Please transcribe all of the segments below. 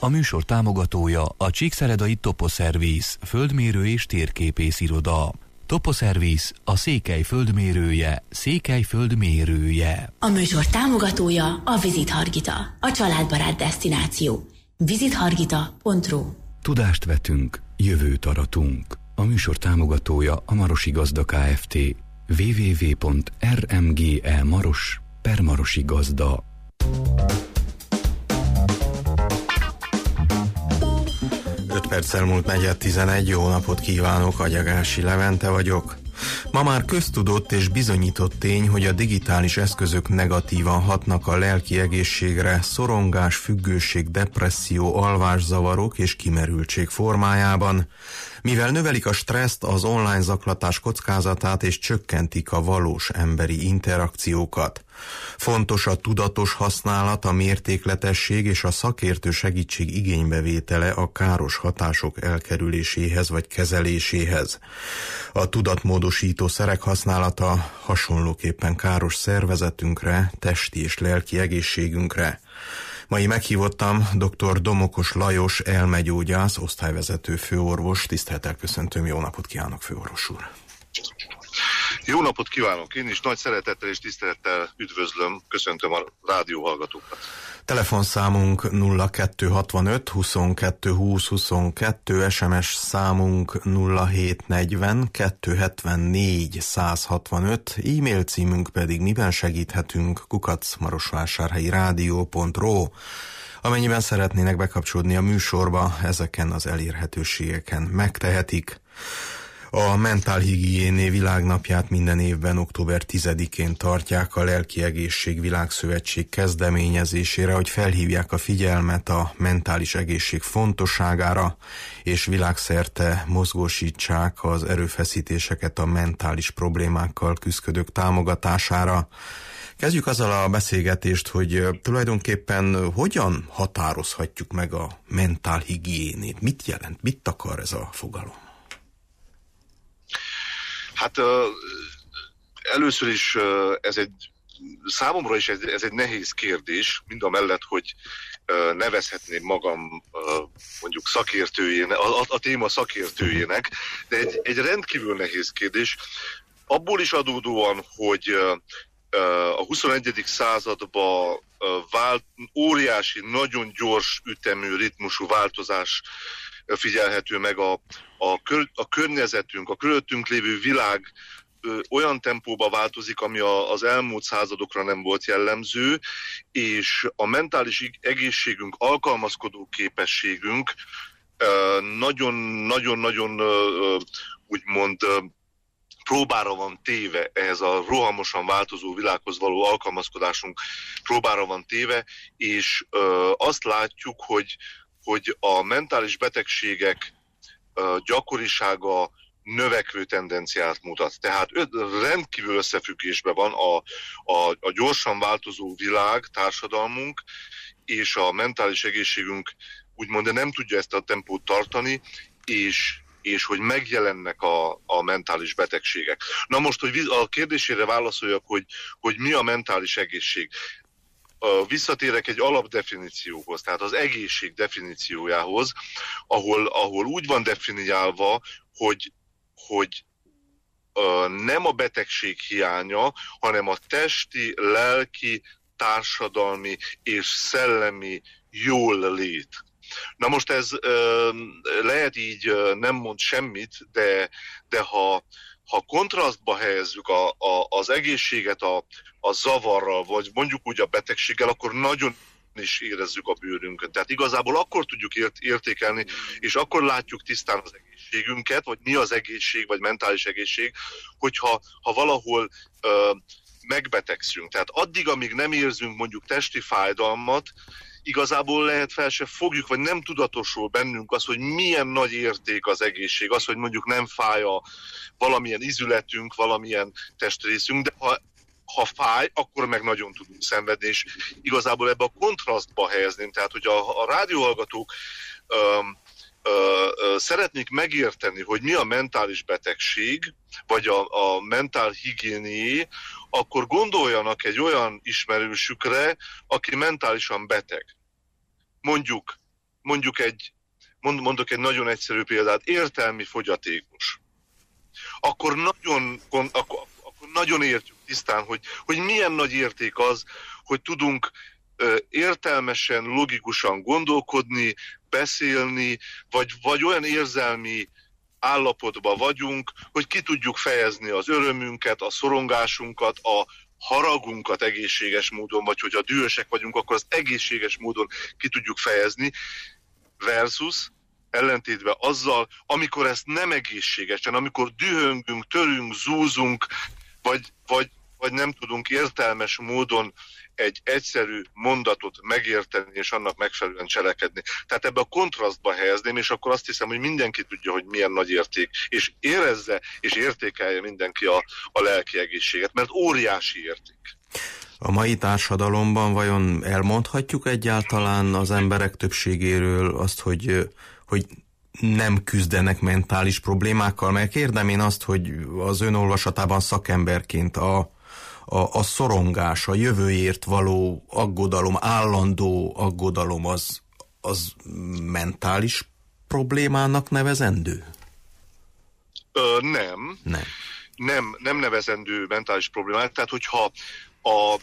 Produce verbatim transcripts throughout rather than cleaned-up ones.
A műsor támogatója a Csíkszeredai Toposzervisz, földmérő és térképész iroda. Toposzervisz, a Székely földmérője, Székely földmérője. A műsor támogatója a Visit Hargita, a családbarát desztináció. visit hargita pont ru. Tudást vetünk, jövőt aratunk. A műsor támogatója a Marosi Gazda Kft. double-u double-u double-u pont er em gé e maros per Marosi Gazda. öt perccel múlt negyed tizenegy, jó napot kívánok, Agyagási Levente vagyok. Ma már köztudott és bizonyított tény, hogy a digitális eszközök negatívan hatnak a lelki egészségre, szorongás, függőség, depresszió, alvászavarok és kimerültség formájában. Mivel növelik a stresszt, az online zaklatás kockázatát és csökkentik a valós emberi interakciókat. Fontos a tudatos használat, a mértékletesség és a szakértő segítség igénybevétele a káros hatások elkerüléséhez vagy kezeléséhez. A tudatmódosító szerek használata hasonlóképpen káros szervezetünkre, testi és lelki egészségünkre. Mai meghívottam dr. Domokos Lajos elmegyógyász, osztályvezető főorvos. Tisztelettel köszöntöm, jó napot kívánok, főorvos úr! Jó napot kívánok! Én is nagy szeretettel és tisztelettel üdvözlöm, köszöntöm a rádióhallgatókat. Telefonszámunk nulla kettő hatvanöt huszonkettő húsz huszonkettő, es em es számunk nulla hét negyven kettő hetvennégy száz hatvanöt, e-mail címünk pedig miben segíthetünk kukac marosvásárhelyi rádió pont ru. Amennyiben szeretnének bekapcsolódni a műsorba, ezeken az elérhetőségeken megtehetik. A mentálhigiéné világnapját minden évben október tizedikén tartják a Lelki Egészség Világszövetség kezdeményezésére, hogy felhívják a figyelmet a mentális egészség fontosságára, és világszerte mozgósítsák az erőfeszítéseket a mentális problémákkal küzdők támogatására. Kezdjük azzal a beszélgetést, hogy tulajdonképpen hogyan határozhatjuk meg a mentálhigiénét? Mit jelent, mit akar ez a fogalom? Hát először is ez egy, számomra is ez, ez egy nehéz kérdés, mind a mellett, hogy nevezhetném magam mondjuk szakértőjének, a, a téma szakértőjének, de egy, egy rendkívül nehéz kérdés, abból is adódóan, hogy a huszonegyedik században vált, óriási, nagyon gyors ütemű, ritmusú változás figyelhető meg a, a, kör, a környezetünk, a körülöttünk lévő világ ö, olyan tempóba változik, ami a, az elmúlt századokra nem volt jellemző, és a mentális egészségünk, alkalmazkodó képességünk nagyon-nagyon-nagyon úgymond ö, próbára van téve, ehhez a rohamosan változó világhoz való alkalmazkodásunk próbára van téve, és ö, azt látjuk, hogy hogy a mentális betegségek uh, gyakorisága növekvő tendenciát mutat. Tehát rendkívül összefüggésben van a, a, a gyorsan változó világ, társadalmunk, és a mentális egészségünk úgymond de nem tudja ezt a tempót tartani, és, és hogy megjelennek a, a mentális betegségek. Na most, hogy a kérdésére válaszoljak, hogy, hogy mi a mentális egészség. Visszatérek egy alapdefinícióhoz, tehát az egészség definíciójához, ahol, ahol úgy van definiálva, hogy, hogy uh, nem a betegség hiánya, hanem a testi, lelki, társadalmi és szellemi jól lét. Na most ez uh, lehet így uh, nem mond semmit, de, de ha Ha kontrasztba helyezzük a, a, az egészséget a, a zavarral, vagy mondjuk úgy a betegséggel, akkor nagyon is érezzük a bőrünkön. Tehát igazából akkor tudjuk ért, értékelni, és akkor látjuk tisztán az egészségünket, vagy mi az egészség, vagy mentális egészség, hogyha ha valahol ö, megbetegszünk. Tehát addig, amíg nem érzünk mondjuk testi fájdalmat, igazából lehet fel se fogjuk, vagy nem tudatosul bennünk az, hogy milyen nagy érték az egészség, az, hogy mondjuk nem fáj a valamilyen izületünk, valamilyen testrészünk, de ha, ha fáj, akkor meg nagyon tudunk szenvedni, és igazából ebbe a kontrasztba helyezném, tehát hogy a, a rádióhallgatók öm, ö, ö, szeretnék megérteni, hogy mi a mentális betegség, vagy a, a mentál higiénié, akkor gondoljanak egy olyan ismerősükre, aki mentálisan beteg. Mondjuk, mondjuk egy, mond, mondok egy nagyon egyszerű példát, értelmi fogyatékos, akkor nagyon, akkor, akkor nagyon értjük tisztán, hogy, hogy milyen nagy érték az, hogy tudunk értelmesen, logikusan gondolkodni, beszélni, vagy, vagy olyan érzelmi állapotban vagyunk, hogy ki tudjuk fejezni az örömünket, a szorongásunkat, a haragunkat egészséges módon, vagy hogyha dühösek vagyunk, akkor az egészséges módon ki tudjuk fejezni, versus ellentétben azzal, amikor ezt nem egészségesen, amikor dühöngünk, törünk, zúzunk, vagy, vagy, vagy nem tudunk értelmes módon egy egyszerű mondatot megérteni, és annak megfelelően cselekedni. Tehát ebbe a kontrasztba helyezném, és akkor azt hiszem, hogy mindenki tudja, hogy milyen nagy érték, és érezze, és értékelje mindenki a, a lelki egészséget, mert óriási érték. A mai társadalomban vajon elmondhatjuk egyáltalán az emberek többségéről azt, hogy, hogy nem küzdenek mentális problémákkal? Mert kérdem én azt, hogy az önolvasatában szakemberként a A, a szorongás, a jövőért való aggodalom, állandó aggodalom az, az mentális problémának nevezendő? Ö, nem. Nem. Nem, nem nevezendő mentális problémák. Tehát, hogyha a,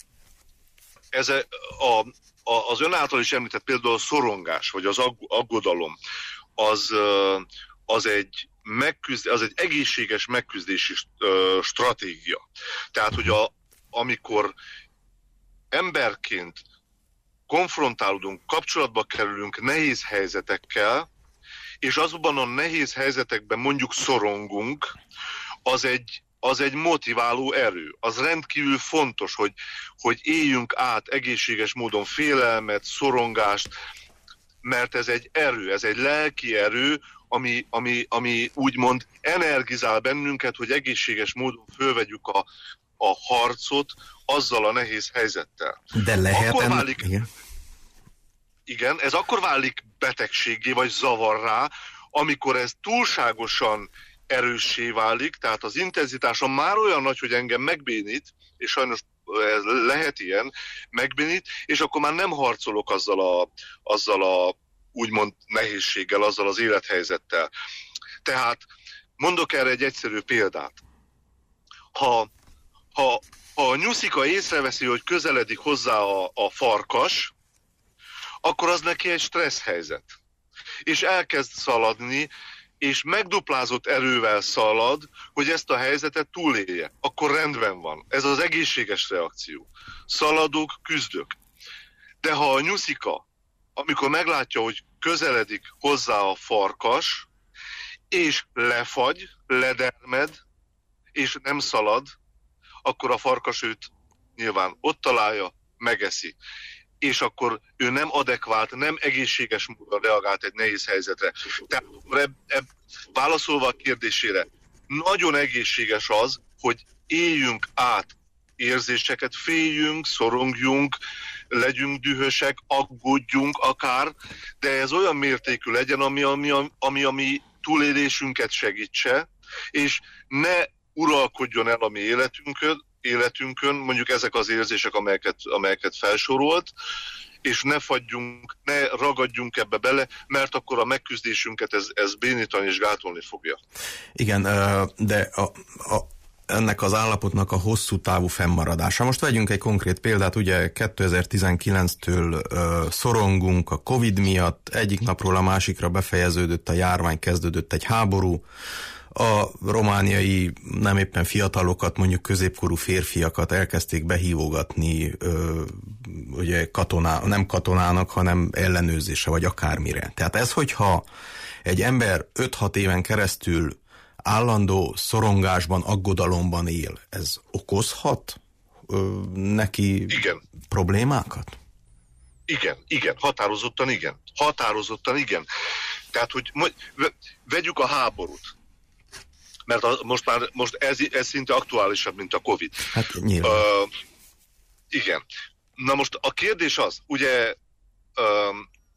ez a, a, az ön által is említett például a szorongás, vagy az aggodalom, az, az egy megküzd, az egy egészséges megküzdési uh, stratégia. Tehát, hogy a, amikor emberként konfrontálódunk, kapcsolatba kerülünk nehéz helyzetekkel, és azokban a nehéz helyzetekben mondjuk szorongunk, az egy, az egy motiváló erő. Az rendkívül fontos, hogy, hogy éljünk át egészséges módon félelmet, szorongást, mert ez egy erő, ez egy lelki erő, Ami, ami, ami úgymond energizál bennünket, hogy egészséges módon fölvegyük a, a harcot azzal a nehéz helyzettel. De lehet akkor ennek... válik, igen. igen, ez akkor válik betegséggé vagy zavarrá, amikor ez túlságosan erőssé válik, tehát az intenzitása már olyan nagy, hogy engem megbénít, és sajnos ez lehet ilyen, megbénít, és akkor már nem harcolok azzal a, azzal a úgymond nehézséggel, azzal az élethelyzettel. Tehát mondok erre egy egyszerű példát. Ha, ha, ha a nyuszika észreveszi, hogy közeledik hozzá a, a farkas, akkor az neki egy stressz helyzet. És elkezd szaladni, és megduplázott erővel szalad, hogy ezt a helyzetet túlélje. Akkor rendben van. Ez az egészséges reakció. Szaladok, küzdök. De ha a nyuszika, amikor meglátja, hogy közeledik hozzá a farkas, és lefagy, ledermed, és nem szalad, akkor a farkas őt nyilván ott találja, megeszi. És akkor ő nem adekvált, nem egészséges módon reagált egy nehéz helyzetre. Tehát eb, eb, válaszolva a kérdésére, nagyon egészséges az, hogy éljünk át érzéseket, féljünk, szorongjunk, legyünk dühösek, aggódjunk akár, de ez olyan mértékű legyen, ami ami, ami, ami túlélésünket segítse, és ne uralkodjon el a mi életünkön, életünkön, mondjuk ezek az érzések, amelyeket, amelyeket felsorolt, és ne fagyjunk, ne ragadjunk ebbe bele, mert akkor a megküzdésünket ez, ez bénítani és gátolni fogja. Igen, de a, a, ennek az állapotnak a hosszú távú fennmaradása. Most vegyünk egy konkrét példát, ugye kétezer-tizenkilenctől uh, szorongunk a Covid miatt, egyik napról a másikra befejeződött a járvány, kezdődött egy háború, a romániai nem éppen fiatalokat, mondjuk középkorú férfiakat elkezdték behívogatni, ö, ugye katoná, nem katonának, hanem ellenőrzése, vagy akármire. Tehát ez, hogyha egy ember öt-hat éven keresztül állandó szorongásban, aggodalomban él, ez okozhat ö, neki igen. problémákat? Igen, igen, határozottan igen. Határozottan igen. Tehát, hogy vegyük a háborút. Mert a, most már most ez, ez szinte aktuálisabb, mint a Covid. Hát nyilván. Uh, igen. Na most a kérdés az, ugye uh,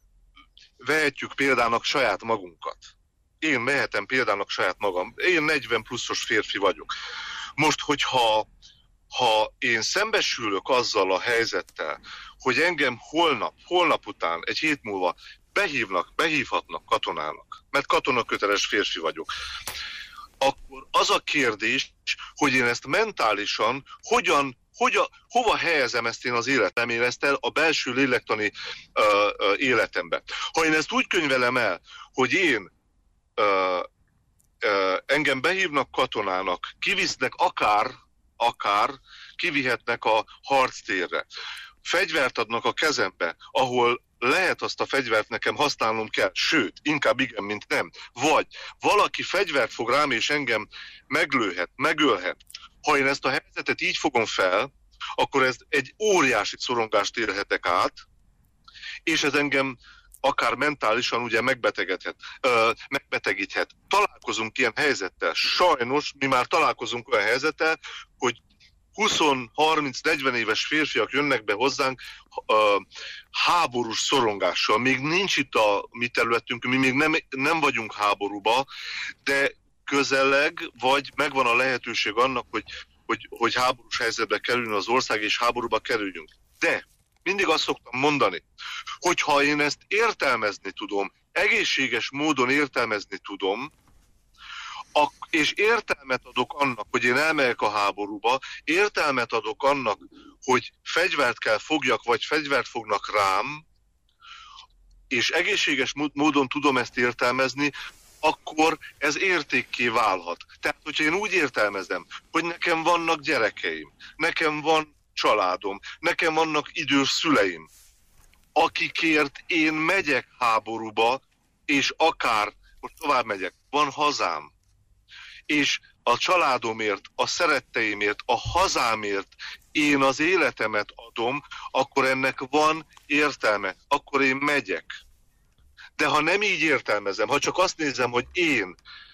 vehetjük példának saját magunkat. Én vehetem példának saját magam. Én negyven pluszos férfi vagyok. Most, hogyha ha én szembesülök azzal a helyzettel, hogy engem holnap, holnap után, egy hét múlva behívnak, behívhatnak katonának, mert katonaköteles férfi vagyok, akkor az a kérdés, hogy én ezt mentálisan hogyan, hogyan hova helyezem ezt én az életem, én ezt el a belső lélektani uh, uh, életembe. Ha én ezt úgy könyvelem el, hogy én uh, uh, engem behívnak katonának, kivisznek akár, akár kivihetnek a harctérre, fegyvert adnak a kezembe, ahol lehet azt a fegyvert nekem használnom kell, sőt, inkább igen, mint nem. Vagy valaki fegyvert fog rám, és engem meglőhet, megölhet. Ha én ezt a helyzetet így fogom fel, akkor ez egy óriási szorongást élhetek át, és ez engem akár mentálisan ugye megbetegedhet, ö, megbetegíthet. Találkozunk ilyen helyzettel. Sajnos mi már találkozunk olyan helyzettel, hogy húsz, harminc, negyven éves férfiak jönnek be hozzánk uh, háborús szorongással. Még nincs itt a mi területünk, mi még nem, nem vagyunk háborúba, de közeleg, vagy megvan a lehetőség annak, hogy, hogy, hogy háborús helyzetbe kerüljön az ország, és háborúba kerüljünk. De mindig azt szoktam mondani, hogy ha én ezt értelmezni tudom, egészséges módon értelmezni tudom, és értelmet adok annak, hogy én elmegyek a háborúba, értelmet adok annak, hogy fegyvert kell fogjak, vagy fegyvert fognak rám, és egészséges módon tudom ezt értelmezni, akkor ez értékké válhat. Tehát, hogyha én úgy értelmezem, hogy nekem vannak gyerekeim, nekem van családom, nekem vannak idős szüleim, akikért én megyek háborúba, és akár, most tovább megyek, van hazám, és a családomért, a szeretteimért, a hazámért én az életemet adom, akkor ennek van értelme, akkor én megyek. De ha nem így értelmezem, ha csak azt nézem, hogy én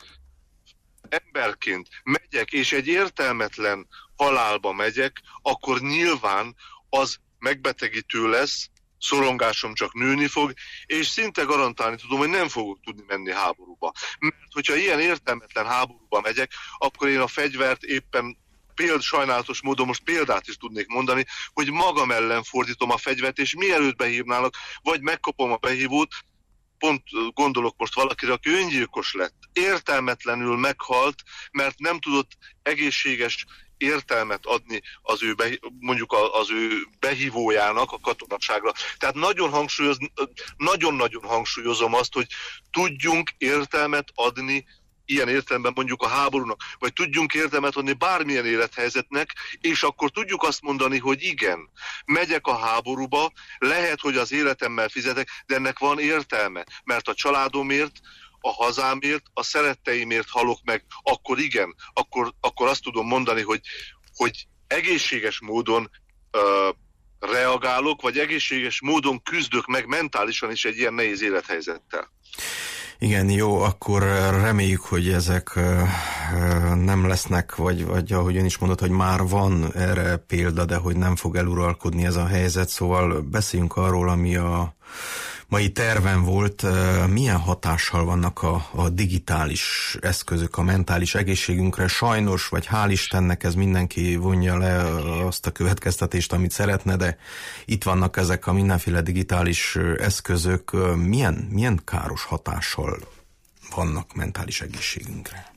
emberként megyek, és egy értelmetlen halálba megyek, akkor nyilván az megbetegítő lesz, szorongásom csak nőni fog, és szinte garantálni tudom, hogy nem fogok tudni menni háborúba. Mert hogyha ilyen értelmetlen háborúba megyek, akkor én a fegyvert éppen péld, sajnálatos módon most példát is tudnék mondani, hogy magam ellen fordítom a fegyvert, és mielőtt behívnálak, vagy megkapom a behívót, pont gondolok most valakire, aki öngyilkos lett, értelmetlenül meghalt, mert nem tudott egészséges értelmet adni az ő, mondjuk az ő behívójának a katonaságra. Tehát nagyon hangsúlyoz, nagyon-nagyon hangsúlyozom azt, hogy tudjunk értelmet adni ilyen értelemben mondjuk a háborúnak, vagy tudjunk értelmet adni bármilyen élethelyzetnek, és akkor tudjuk azt mondani, hogy igen, megyek a háborúba, lehet, hogy az életemmel fizetek, de ennek van értelme, mert a családomért, a hazámért, a szeretteimért halok meg, akkor igen, akkor, akkor azt tudom mondani, hogy, hogy egészséges módon uh, reagálok, vagy egészséges módon küzdök meg mentálisan is egy ilyen nehéz élethelyzettel. Igen, jó, akkor reméljük, hogy ezek nem lesznek, vagy, vagy ahogy ön is mondott, hogy már van erre példa, de hogy nem fog eluralkodni ez a helyzet, szóval beszéljünk arról, ami a mai terven volt, milyen hatással vannak a, a digitális eszközök a mentális egészségünkre. Sajnos, vagy hál' Istennek ez mindenki vonja le azt a következtetést, amit szeretne, de itt vannak ezek a mindenféle digitális eszközök. Milyen, milyen káros hatással vannak mentális egészségünkre?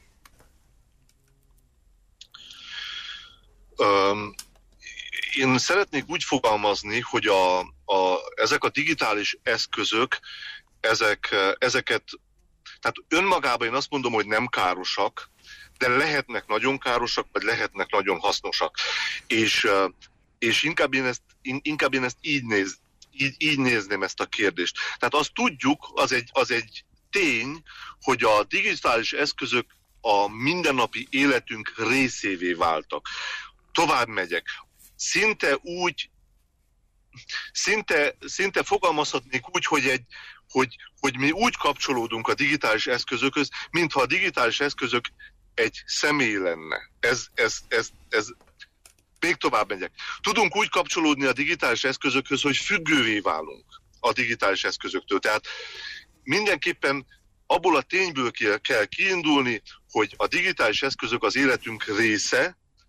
Um. Én szeretnék úgy fogalmazni, hogy a, a, ezek a digitális eszközök, ezek, ezeket, tehát önmagában én azt mondom, hogy nem károsak, de lehetnek nagyon károsak, vagy lehetnek nagyon hasznosak. És, és inkább, én ezt, inkább én ezt így, néz, így, így nézném ezt a kérdést. Tehát azt tudjuk, az egy, az egy tény, hogy a digitális eszközök a mindennapi életünk részévé váltak. Tovább megyek. Szinte úgy, szinte, szinte fogalmazhatnék úgy, hogy, egy, hogy, hogy mi úgy kapcsolódunk a digitális eszközökhöz, mintha a digitális eszközök egy személy lenne. Ez, ez, ez, ez, még tovább megyek. Tudunk úgy kapcsolódni a digitális eszközökhöz, hogy függővé válunk a digitális eszközöktől. Tehát mindenképpen abból a tényből kell kiindulni, hogy a digitális eszközök az életünk része,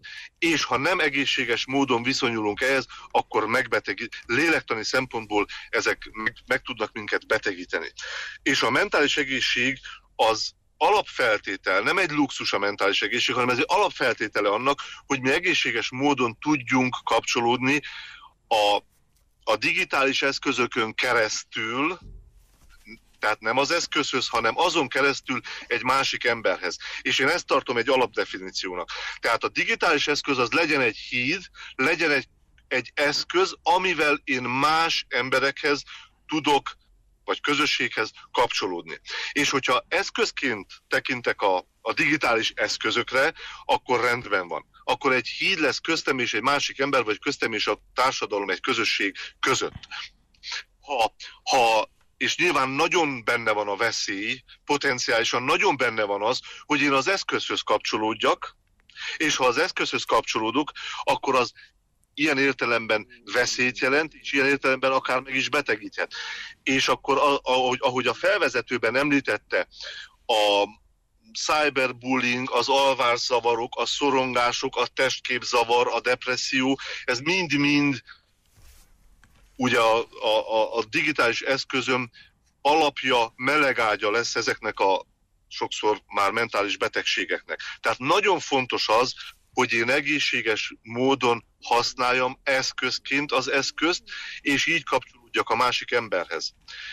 és ha nem egészséges módon viszonyulunk ehhez, akkor megbetegít, lélektani szempontból ezek meg, meg tudnak minket betegíteni. És a mentális egészség az alapfeltétel, nem egy luxus a mentális egészség, hanem ez egy alapfeltétele annak, hogy mi egészséges módon tudjunk kapcsolódni a, a digitális eszközökön keresztül, tehát nem az eszközhöz, hanem azon keresztül egy másik emberhez. És én ezt tartom egy alapdefiníciónak. Tehát a digitális eszköz az legyen egy híd, legyen egy, egy eszköz, amivel én más emberekhez tudok, vagy közösséghez kapcsolódni. És hogyha eszközként tekintek a, a digitális eszközökre, akkor rendben van. Akkor egy híd lesz köztem és egy másik ember, vagy köztem és a társadalom, egy közösség között. Ha, ha és nyilván nagyon benne van a veszély, potenciálisan nagyon benne van az, hogy én az eszközhöz kapcsolódjak, és ha az eszközhöz kapcsolódok, akkor az ilyen értelemben veszélyt jelent, és ilyen értelemben akár meg is betegíthet. És akkor, ahogy, ahogy a felvezetőben említette, a cyberbullying, az alvászavarok, a szorongások, a testképzavar, a depresszió, ez mind-mind ugye a, a, a digitális eszközöm alapja, melegágya lesz ezeknek a sokszor már mentális betegségeknek. Tehát nagyon fontos az, hogy én egészséges módon használjam eszközként az eszközt, és így kapcsolódjak a másik emberhez.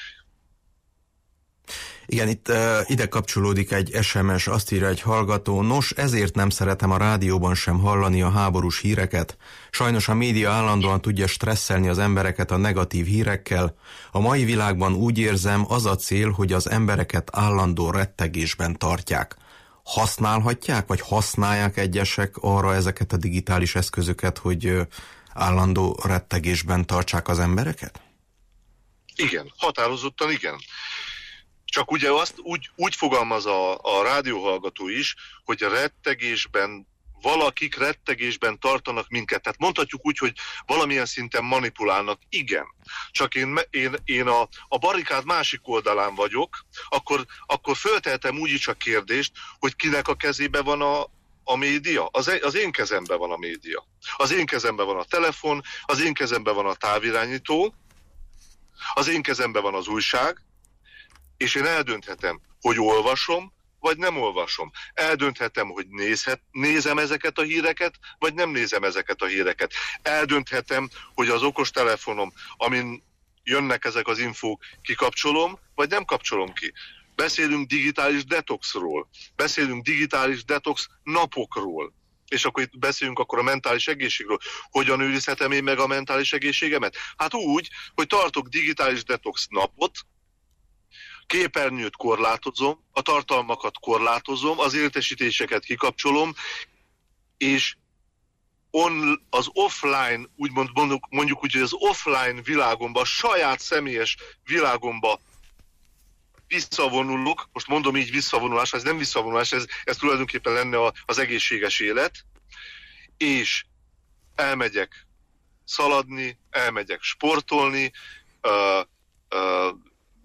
Igen, itt uh, ide kapcsolódik egy es em es, azt írja egy hallgató: nos, ezért nem szeretem a rádióban sem hallani a háborús híreket. Sajnos a média állandóan tudja stresszelni az embereket a negatív hírekkel. A mai világban úgy érzem, az a cél, hogy az embereket állandó rettegésben tartják. Használhatják, vagy használják egyesek arra ezeket a digitális eszközöket, hogy uh, állandó rettegésben tartsák az embereket? Igen, határozottan igen. Csak ugye azt úgy, úgy fogalmaz a, a rádióhallgató is, hogy a rettegésben, valakik rettegésben tartanak minket. Tehát mondhatjuk úgy, hogy valamilyen szinten manipulálnak. Igen. Csak én, én, én a, a barikád másik oldalán vagyok, akkor, akkor föltehetem úgy is a kérdést, hogy kinek a kezébe van a, a média. Az, az én kezemben van a média. Az én kezemben van a telefon, az én kezemben van a távirányító, az én kezemben van az újság, és én eldönthetem, hogy olvasom, vagy nem olvasom. Eldönthetem, hogy nézhet, nézem ezeket a híreket, vagy nem nézem ezeket a híreket. Eldönthetem, hogy az okostelefonom, amin jönnek ezek az infók, kikapcsolom, vagy nem kapcsolom ki. Beszélünk digitális detoxról, beszélünk digitális detox napokról, és akkor itt beszélünk akkor a mentális egészségről. Hogyan őrizhetem én meg a mentális egészségemet? Hát úgy, hogy tartok digitális detox napot, képernyőt korlátozom, a tartalmakat korlátozom, az értesítéseket kikapcsolom, és on, az offline, úgymond mondjuk, mondjuk úgy, hogy az offline világomba, a saját személyes világomba visszavonulok, most mondom így visszavonulás, ez nem visszavonulás, ez, ez tulajdonképpen lenne az egészséges élet, és elmegyek szaladni, elmegyek sportolni, uh, uh,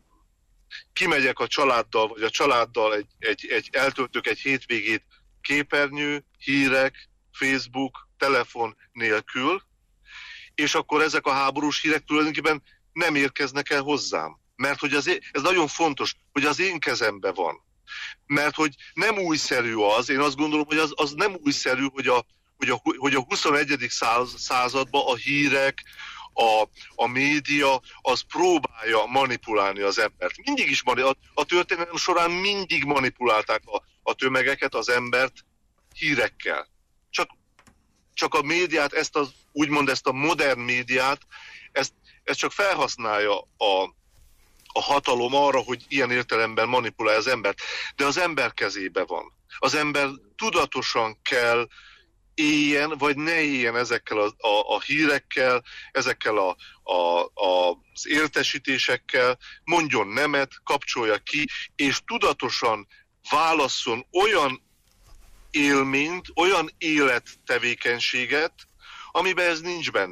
kimegyek a családdal, vagy a családdal egy, egy, egy, eltöltök egy hétvégét képernyő, hírek, Facebook, telefon nélkül, és akkor ezek a háborús hírek tulajdonképpen nem érkeznek el hozzám. Mert hogy az, ez nagyon fontos, hogy az én kezemben van. Mert hogy nem újszerű az, én azt gondolom, hogy az, az nem újszerű, hogy a, hogy a, hogy a huszonegyedik században a hírek, A, a média az próbálja manipulálni az embert. Mindig is a, a történelem során mindig manipulálták a, a tömegeket, az embert hírekkel. Csak, csak a médiát, ezt az, úgymond ezt a modern médiát, ezt, ezt csak felhasználja a, a hatalom arra, hogy ilyen értelemben manipulálja az embert. De az ember kezébe van. Az ember tudatosan kell éljen, vagy ne éljen ezekkel a, a, a hírekkel, ezekkel a, a, a, az értesítésekkel, mondjon nemet, kapcsolja ki, és tudatosan válasszon olyan élményt, olyan élettevékenységet, amiben ez nincs benne.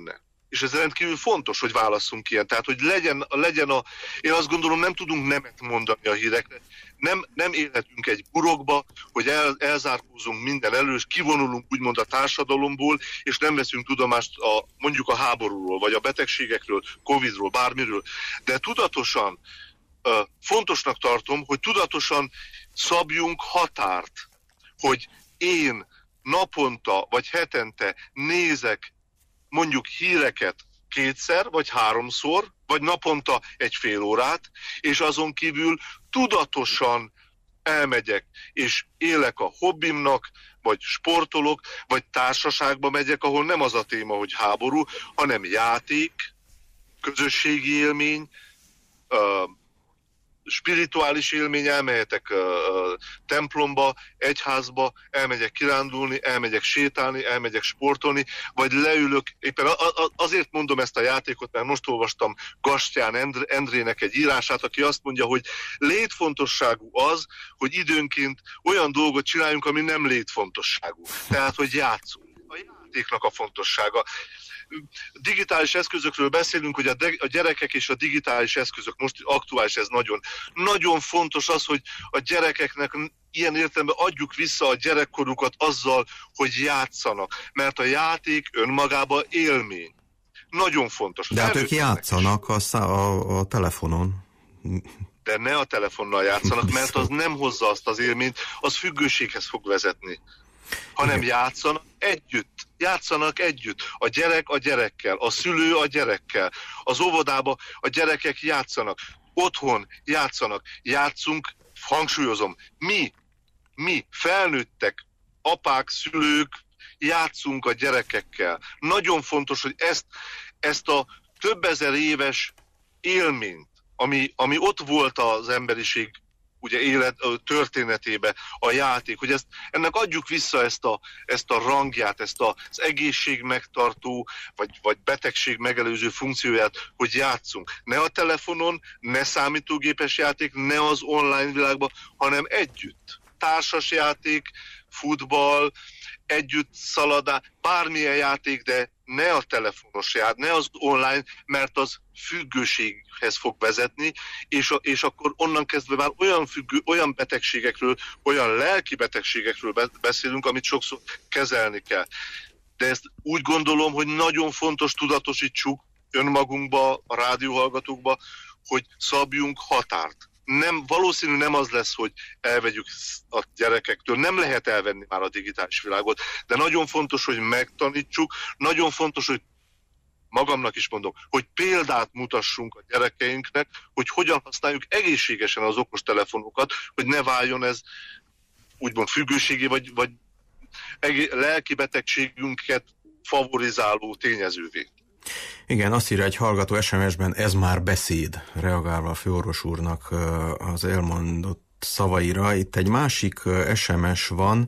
és ez rendkívül fontos, hogy válasszunk ilyen. Tehát, hogy legyen, legyen a... Én azt gondolom, nem tudunk nemet mondani a hírekre. Nem, nem élhetünk egy burokba, hogy el, elzárkózunk minden elől, és kivonulunk úgymond a társadalomból, és nem veszünk tudomást a, mondjuk a háborúról, vagy a betegségekről, Covidról, bármiről. De tudatosan, fontosnak tartom, hogy tudatosan szabjunk határt, hogy én naponta vagy hetente nézek mondjuk híreket kétszer vagy háromszor, vagy naponta egy fél órát, és azon kívül tudatosan elmegyek, és élek a hobbimnak, vagy sportolok, vagy társaságba megyek, ahol nem az a téma, hogy háború, hanem játék, közösségi élmény, uh, spirituális élmény, elmehetek uh, templomba, egyházba, elmegyek kirándulni, elmegyek sétálni, elmegyek sportolni, vagy leülök, éppen azért mondom ezt a játékot, mert most olvastam Gastyán Endre, Endrének egy írását, aki azt mondja, hogy létfontosságú az, hogy időnként olyan dolgot csináljunk, ami nem létfontosságú. Tehát, hogy játszunk. A játéknak a fontossága. Digitális eszközökről beszélünk, hogy a, de, a gyerekek és a digitális eszközök, most aktuális ez nagyon. Nagyon fontos az, hogy a gyerekeknek ilyen értelemben adjuk vissza a gyerekkorukat azzal, hogy játszanak. Mert a játék önmagában élmény. Nagyon fontos. De hát ők játszanak a, a, a telefonon. De ne a telefonnal játszanak, mert az nem hozza azt az élményt, az függőséghez fog vezetni. Hanem játszanak együtt. Játszanak együtt. A gyerek a gyerekkel, a szülő a gyerekkel. Az óvodába a gyerekek játszanak. Otthon játszanak. Játszunk, hangsúlyozom, mi, mi felnőttek, apák, szülők, játszunk a gyerekekkel. Nagyon fontos, hogy ezt, ezt a több ezer éves élményt, ami, ami ott volt az emberiség ugye élet történetébe, a játék, hogy ezt, ennek adjuk vissza ezt a, ezt a rangját, ezt a, az egészség megtartó, vagy, vagy betegség megelőző funkcióját, hogy játszunk. Ne a telefonon, ne számítógépes játék, ne az online világban, hanem együtt. Társas játék, futball, együtt szaladás, bármilyen játék, de ne a telefonos játék, ne az online, mert az függőséghez fog vezetni, és, a, és akkor onnan kezdve már olyan függő, olyan betegségekről, olyan lelki betegségekről beszélünk, amit sokszor kezelni kell. De ezt úgy gondolom, hogy nagyon fontos tudatosítsuk önmagunkba, a rádióhallgatókba, hogy szabjunk határt. Nem, valószínű nem az lesz, hogy elvegyük a gyerekektől, nem lehet elvenni már a digitális világot, de nagyon fontos, hogy megtanítsuk, nagyon fontos, hogy magamnak is mondom, hogy példát mutassunk a gyerekeinknek, hogy hogyan használjuk egészségesen az okostelefonokat, hogy ne váljon ez úgymond függőségé, vagy, vagy lelki betegségünket favorizáló tényezővé. Igen, azt írja egy hallgató es em es-ben, ez már beszéd, reagálva a főorvos úrnak az elmondott szavaira. Itt egy másik es em es van,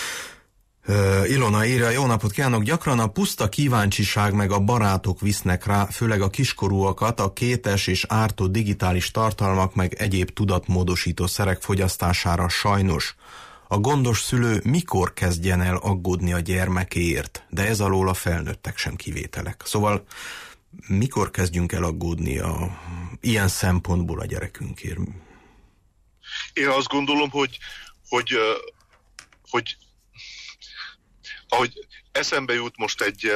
Ilona írja, jó napot kívánok, gyakran a puszta kíváncsiság meg a barátok visznek rá, főleg a kiskorúakat a kétes és ártó digitális tartalmak meg egyéb tudatmódosító szerek fogyasztására sajnos. A gondos szülő mikor kezdjen el aggódni a gyermekéért, de ez alól a felnőttek sem kivételek. Szóval mikor kezdjünk el aggódni a, ilyen szempontból a gyerekünkért? Én azt gondolom, hogy, hogy, hogy ahogy eszembe jut most egy,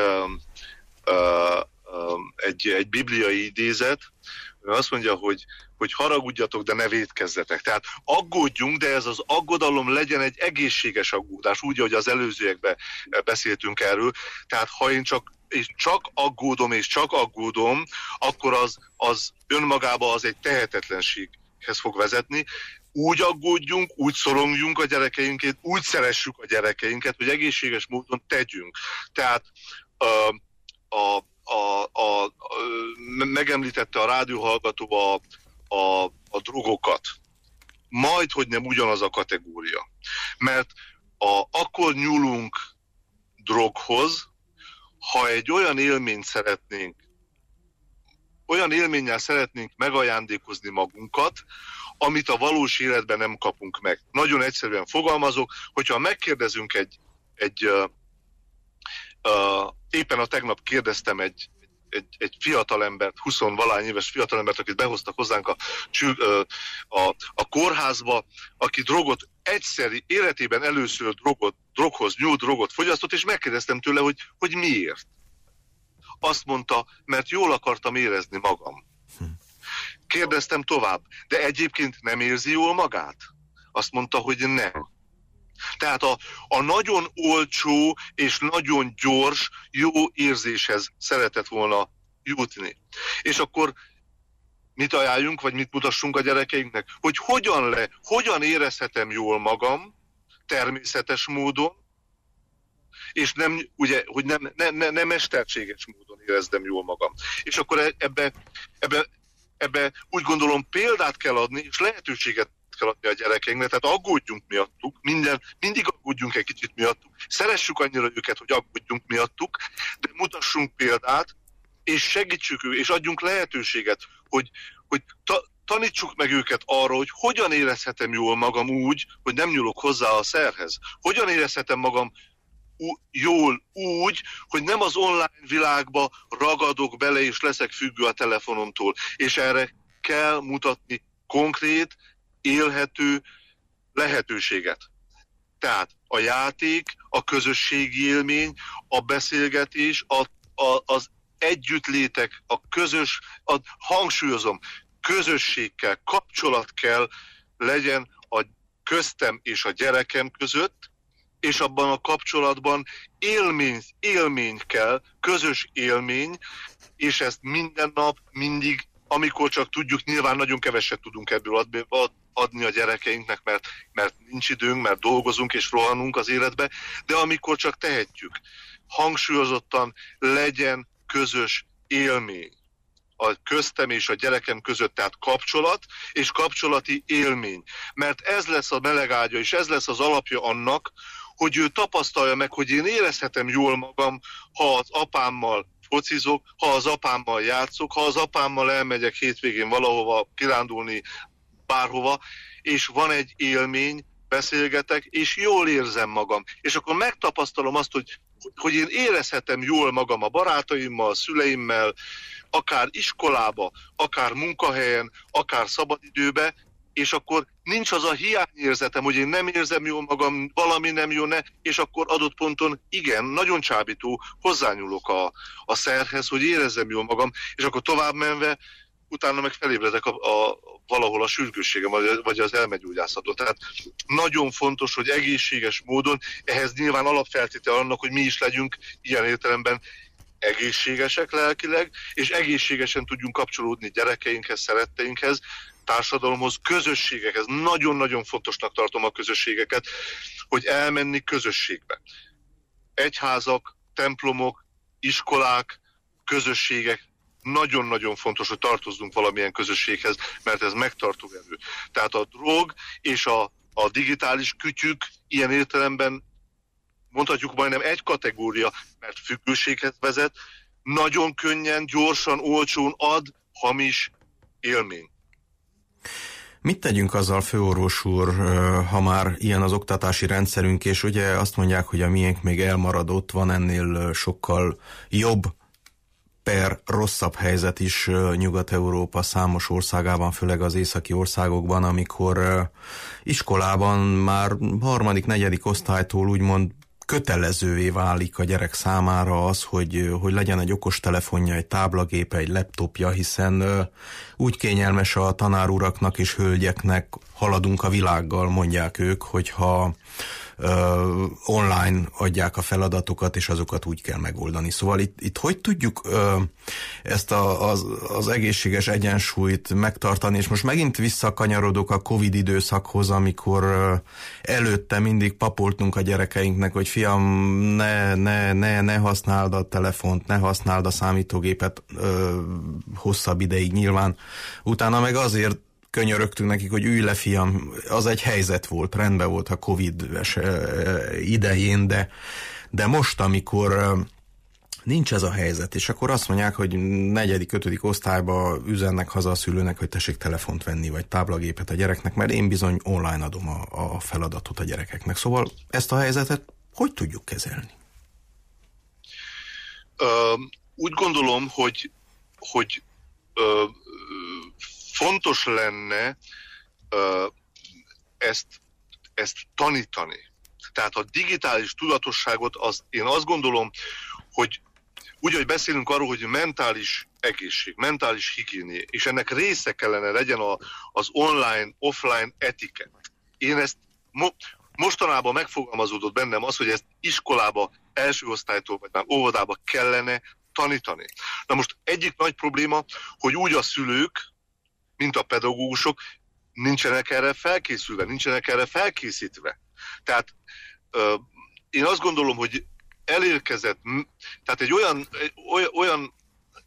egy, egy bibliai idézet, azt mondja, hogy, hogy haragudjatok, de ne vétkezzetek. Tehát aggódjunk, de ez az aggodalom legyen egy egészséges aggódás, úgy, ahogy az előzőekben beszéltünk erről. Tehát ha én csak, és csak aggódom, és csak aggódom, akkor az, az önmagában az egy tehetetlenséghez fog vezetni. Úgy aggódjunk, úgy szorongjunk a gyerekeinket, úgy szeressük a gyerekeinket, hogy egészséges módon tegyünk. Tehát a, a, a, a, a, megemlítette a rádióhallgató a, a, a drogokat. Majd, hogy nem ugyanaz a kategória. Mert a, akkor nyúlunk droghoz, ha egy olyan élményt szeretnénk, olyan élménnyel szeretnénk megajándékozni magunkat, amit a valós életben nem kapunk meg. Nagyon egyszerűen fogalmazok, hogyha megkérdezünk egy, egy uh, uh, éppen a tegnap kérdeztem egy, egy, egy fiatalembert, huszonvalány éves fiatalembert, akit behoztak hozzánk a, a, a kórházba, aki drogot egyszeri életében először drogot, droghoz nyúlt, drogot fogyasztott, és megkérdeztem tőle, hogy, hogy miért. Azt mondta, mert jól akartam érezni magam. Kérdeztem tovább, de egyébként nem érzi jól magát? Azt mondta, hogy nem. Tehát a, a nagyon olcsó és nagyon gyors, jó érzéshez szeretett volna jutni. És akkor mit ajánljunk, vagy mit mutassunk a gyerekeinknek? Hogy hogyan, le, hogyan érezhetem jól magam, természetes módon, és nem, ugye, hogy nem, ne, ne, nem mesterséges módon érezdem jól magam. És akkor ebbe, ebbe, ebbe úgy gondolom példát kell adni, és lehetőséget kell adni a gyerekeinknek, tehát aggódjunk miattuk, minden, mindig aggódjunk egy kicsit miattuk, szeressük annyira őket, hogy aggódjunk miattuk, de mutassunk példát, és segítsük őket, és adjunk lehetőséget, hogy, hogy ta, tanítsuk meg őket arra, hogy hogyan érezhetem jól magam úgy, hogy nem nyúlok hozzá a szerhez. Hogyan érezhetem magam jól úgy, hogy nem az online világba ragadok bele, és leszek függő a telefonomtól. És erre kell mutatni konkrét, élhető lehetőséget. Tehát a játék, a közösségi élmény, a beszélgetés, a, a, az együttlétek, a közös, a, hangsúlyozom, közösség kell, kapcsolat kell legyen a köztem és a gyerekem között, és abban a kapcsolatban élmény, élmény kell, közös élmény, és ezt minden nap, mindig, amikor csak tudjuk, nyilván nagyon keveset tudunk ebből adni, adni a gyerekeinknek, mert, mert nincs időnk, mert dolgozunk és rohanunk az életbe, de amikor csak tehetjük, hangsúlyozottan legyen közös élmény a köztem és a gyerekem között, tehát kapcsolat és kapcsolati élmény. Mert ez lesz a melegágya, és ez lesz az alapja annak, hogy ő tapasztalja meg, hogy én érezhetem jól magam, ha az apámmal focizok, ha az apámmal játszok, ha az apámmal elmegyek hétvégén valahova kirándulni, bárhova, és van egy élmény, beszélgetek, és jól érzem magam. És akkor megtapasztalom azt, hogy, hogy én érezhetem jól magam a barátaimmal, a szüleimmel, akár iskolába, akár munkahelyen, akár szabadidőbe, és akkor nincs az a hiányérzetem, hogy én nem érzem jól magam, valami nem jó, ne, és akkor adott ponton igen, nagyon csábító, hozzányúlok a, a szerhez, hogy érezzem jól magam, és akkor tovább menve, utána meg felébredek a, a, valahol a sürgősségem, vagy az elmegyógyászaton. Tehát nagyon fontos, hogy egészséges módon, ehhez nyilván alapfeltétel annak, hogy mi is legyünk ilyen értelemben egészségesek lelkileg, és egészségesen tudjunk kapcsolódni gyerekeinkhez, szeretteinkhez, társadalomhoz, közösségekhez. Nagyon-nagyon fontosnak tartom a közösségeket, hogy elmenni közösségbe. Egyházak, templomok, iskolák, közösségek, nagyon-nagyon fontos, hogy tartozzunk valamilyen közösséghez, mert ez megtartó erő. Tehát a drog és a, a digitális kütyük ilyen értelemben mondhatjuk majdnem egy kategória, mert függőséghez vezet, nagyon könnyen, gyorsan, olcsón ad hamis élmény. Mit tegyünk azzal, főorvos úr, ha már ilyen az oktatási rendszerünk, és ugye azt mondják, hogy a miénk még elmaradott, van ennél sokkal jobb per rosszabb helyzet is Nyugat-Európa számos országában, főleg az északi országokban, amikor iskolában már harmadik, negyedik osztálytól úgymond kötelezővé válik a gyerek számára az, hogy, hogy legyen egy okostelefonja, egy táblagépe, egy laptopja, hiszen úgy kényelmes a tanáruraknak és hölgyeknek, haladunk a világgal, mondják ők, hogyha Uh, online adják a feladatokat, és azokat úgy kell megoldani. Szóval itt, itt hogy tudjuk uh, ezt a, az, az egészséges egyensúlyt megtartani, és most megint visszakanyarodok a Covid időszakhoz, amikor uh, előtte mindig papoltunk a gyerekeinknek, hogy fiam, ne, ne, ne, ne használd a telefont, ne használd a számítógépet uh, hosszabb ideig nyilván. Utána meg azért könyörögtünk nekik, hogy ülj le, fiam, az egy helyzet volt, rendben volt a Covid idején, de, de most, amikor nincs ez a helyzet, és akkor azt mondják, hogy negyedik, ötödik osztályba üzennek haza a szülőnek, hogy tessék telefont venni, vagy táblagépet a gyereknek, mert én bizony online adom a, a feladatot a gyerekeknek. Szóval ezt a helyzetet hogy tudjuk kezelni? Ö, úgy gondolom, hogy, hogy ö, fontos lenne ö, ezt, ezt tanítani. Tehát a digitális tudatosságot, az, én azt gondolom, hogy úgy, hogy beszélünk arról, hogy mentális egészség, mentális higiénia, és ennek része kellene legyen a, az online, offline etikett. Én ezt mo- mostanában megfogalmazódott bennem az, hogy ezt iskolába, első osztálytól, vagy már óvodába kellene tanítani. Na most egyik nagy probléma, hogy úgy a szülők, mint a pedagógusok nincsenek erre felkészülve, nincsenek erre felkészítve. Tehát ö, én azt gondolom, hogy elérkezett, tehát egy olyan, olyan, olyan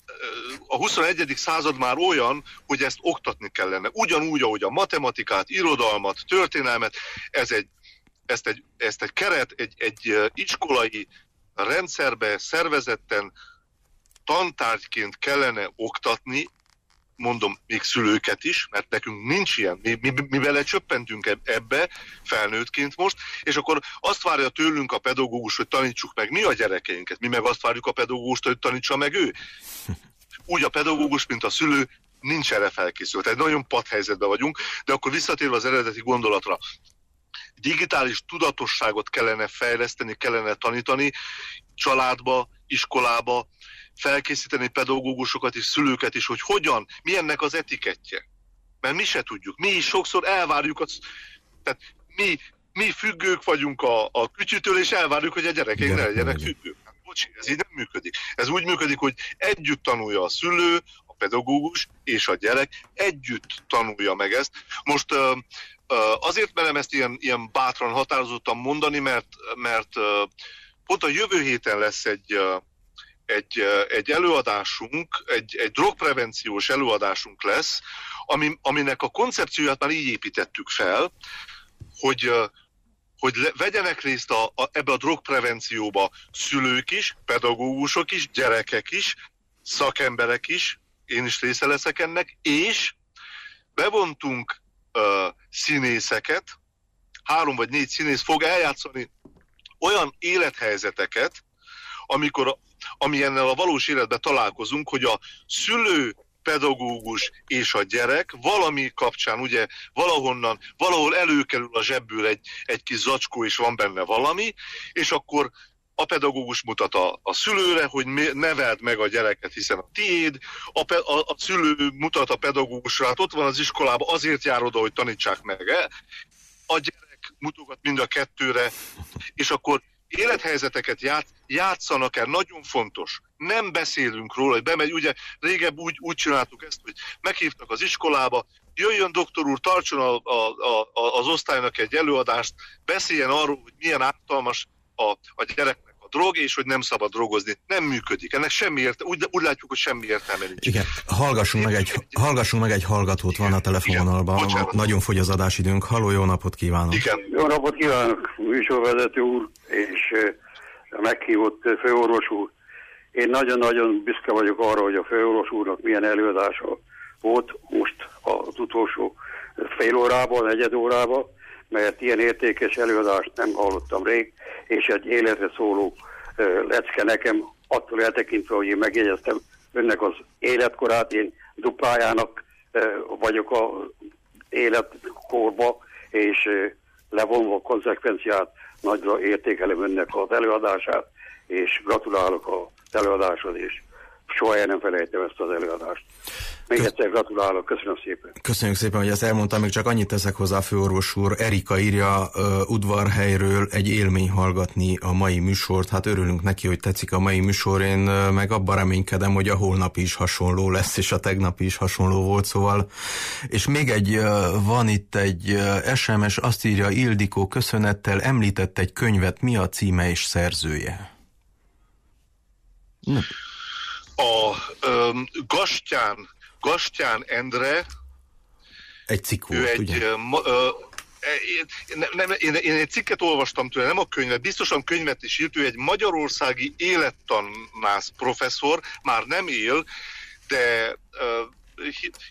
a huszonegyedik század már olyan, hogy ezt oktatni kellene. Ugyanúgy, ahogy a matematikát, irodalmat, történelmet, ez egy, ezt, egy, ezt egy keret, egy, egy iskolai rendszerbe szervezetten tantárgyként kellene oktatni, mondom, még szülőket is, mert nekünk nincs ilyen, mi, mi, mi belecsöppentünk ebbe felnőttként most, és akkor azt várja tőlünk a pedagógus, hogy tanítsuk meg mi a gyerekeinket, mi meg azt várjuk a pedagógust, hogy tanítsa meg ő. Úgy a pedagógus, mint a szülő nincs erre felkészült. Tehát nagyon padhelyzetben vagyunk, de akkor visszatérve az eredeti gondolatra, digitális tudatosságot kellene fejleszteni, kellene tanítani családba, iskolába, felkészíteni pedagógusokat és szülőket is, hogy hogyan, milyennek az etikettje. Mert mi se tudjuk. Mi is sokszor elvárjuk, az, tehát mi, mi függők vagyunk a, a kütyűtől, és elvárjuk, hogy a gyerekeink ne legyenek függők. Hát, bocsi, ez így nem működik. Ez úgy működik, hogy együtt tanulja a szülő, a pedagógus és a gyerek, együtt tanulja meg ezt. Most uh, uh, azért merem ezt ilyen, ilyen bátran, határozottan mondani, mert, mert uh, pont a jövő héten lesz egy uh, Egy, egy előadásunk, egy, egy drogprevenciós előadásunk lesz, ami, aminek a koncepcióját már így építettük fel, hogy, hogy le, vegyenek részt a, a, ebbe a drogprevencióba szülők is, pedagógusok is, gyerekek is, szakemberek is, én is része leszek ennek, és bevontunk uh, színészeket, három vagy négy színész fog eljátszani olyan élethelyzeteket, amikor amilyennel a valós életben találkozunk, hogy a szülő, pedagógus és a gyerek valami kapcsán, ugye valahonnan, valahol előkerül a zsebből egy, egy kis zacskó, és van benne valami, és akkor a pedagógus mutat a, a szülőre, hogy neveld meg a gyereket, hiszen a tiéd, a, pe, a, a szülő mutat a pedagógusra, hát ott van az iskolában, azért jár oda, hogy tanítsák meg el. A gyerek mutogat mind a kettőre, és akkor élethelyzeteket játsz, játszanak el, nagyon fontos. Nem beszélünk róla, hogy bemegy, ugye régebb úgy, úgy csináltuk ezt, hogy meghívtak az iskolába, jöjjön doktor úr, tartson a, a, a, az osztálynak egy előadást, beszéljen arról, hogy milyen ártalmas a, a gyereknek a drog, és hogy nem szabad drogozni. Nem működik. Ennek semmi értelme, úgy, úgy látjuk, hogy semmi értelme nincs. Igen, hallgassunk meg egy, hallgassunk meg egy hallgatót, igen, van a telefonvonalban. Nagyon fogy az adásidőnk. Halló, jó napot kívánok! Igen. Jó napot kívánok, műsorvezető úr, és a meghívott főorvos úr. Én nagyon-nagyon büszke vagyok arra, hogy a főorvos úrnak milyen előadása volt most az utolsó fél órában, negyed órában, mert ilyen értékes előadást nem hallottam rég, és egy életre szóló uh, lecke nekem, attól eltekintve, hogy én megjegyeztem önnek az életkorát, én duplájának uh, vagyok az életkorba, és uh, levonva a konzekvenciát, nagyra értékelem önnek az előadását, és gratulálok az előadáshoz, és soha nem felejtem ezt az előadást. Még Kösz... egyszer gratulálok, köszönöm szépen. Köszönjük szépen, hogy ezt elmondtam, még csak annyit teszek hozzá, főorvos úr. Erika írja, uh, Udvarhelyről egy élmény hallgatni a mai műsort. Hát örülünk neki, hogy tetszik a mai műsor. Én uh, meg abban reménykedem, hogy a holnapi is hasonló lesz, és a tegnapi is hasonló volt, szóval. És még egy, uh, van itt egy uh, es em es, azt írja, Ildikó köszönettel említett egy könyvet, mi a címe és szerzője? Hm. A um, Gastyán Gastyán Endre, egy cikk volt, ő egy, ugye? Ma, ö, én, nem, én, én egy cikket olvastam tőle, nem a könyvet, biztosan könyvet is írt, ő egy magyarországi élettanász professzor, már nem él, de ö,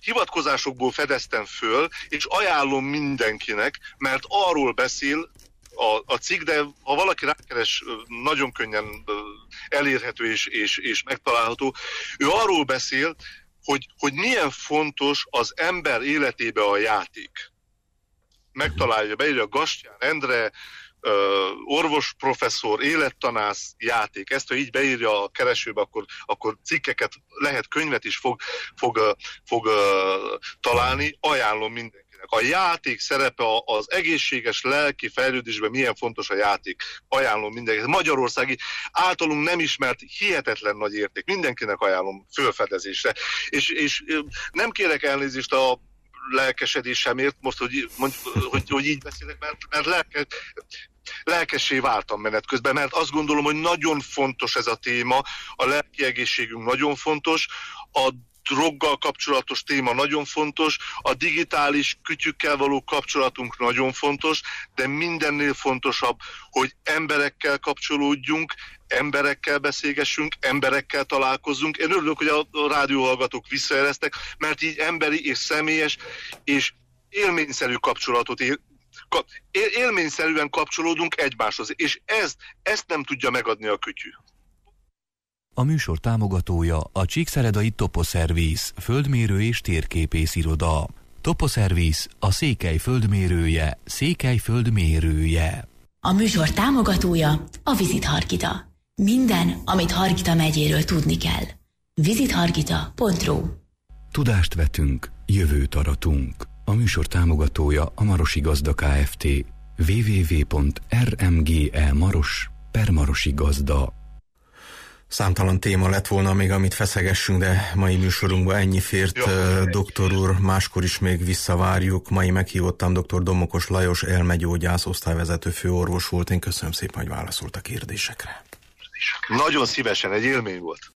hivatkozásokból fedeztem föl, és ajánlom mindenkinek, mert arról beszél, a, a cikk, de ha valaki rákeres, nagyon könnyen elérhető és, és, és megtalálható. Ő arról beszél, hogy, hogy milyen fontos az ember életébe a játék. Megtalálja, beírja Gastyán Endre, orvosprofesszor, élettanász, játék. Ezt, ha így beírja a keresőbe, akkor, akkor cikkeket, lehet könyvet is fog, fog, fog találni. Ajánlom mindenkinek. A játék szerepe az egészséges lelki fejlődésben milyen fontos a játék. Ajánlom mindenkinek. Magyarországi általunk nem ismert hihetetlen nagy érték. Mindenkinek ajánlom fölfedezésre. És, és nem kérek elnézést a lelkesedésemért, most, hogy, hogy, hogy, hogy így beszélek, mert, mert lelke, lelkessé váltam menet közben, mert azt gondolom, hogy nagyon fontos ez a téma, a lelki egészségünk nagyon fontos, a droggal kapcsolatos téma nagyon fontos, a digitális kütyükkel való kapcsolatunk nagyon fontos, de mindennél fontosabb, hogy emberekkel kapcsolódjunk, emberekkel beszélgessünk, emberekkel találkozzunk. Én örülök, hogy a rádióhallgatók visszajeleztek, mert így emberi és személyes és élményszerű kapcsolatot él, él, élményszerűen kapcsolódunk egymáshoz, és ezt, ezt nem tudja megadni a kütyű. A műsor támogatója a Csíkszeredai Toposzervisz, földmérő és térképész iroda. Toposzervisz, a Székely földmérője, Székely földmérője. A műsor támogatója a Visit Hargita. Minden, amit Hargita megyéről tudni kell. visit hargita pont ru. Tudást vetünk, jövőt aratunk. A műsor támogatója a Marosi Gazda Kft. double-u double-u double-u pont er em gé e maros per Marosi Gazda. Számtalan téma lett volna még, amit feszegessünk, de mai műsorunkban ennyi fért. Jó, doktor úr, máskor is még visszavárjuk. Mai meghívottam dr. Domokos Lajos, elmegyógyász, osztályvezető főorvos volt. Én köszönöm szépen, hogy válaszolt a kérdésekre. Nagyon szívesen, egy élmény volt.